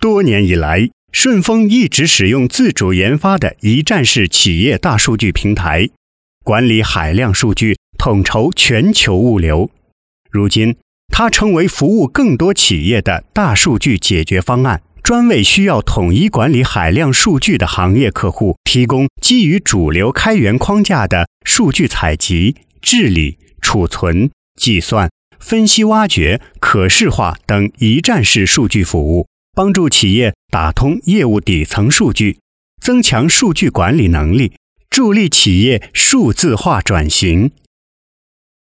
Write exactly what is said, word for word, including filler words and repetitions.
多年以来，顺丰一直使用自主研发的一站式企业大数据平台，管理海量数据，统筹全球物流。如今，它成为服务更多企业的大数据解决方案，专为需要统一管理海量数据的行业客户提供基于主流开源框架的数据采集、治理、储存、计算、分析挖掘、可视化等一站式数据服务，帮助企业打通业务底层数据，增强数据管理能力，助力企业数字化转型。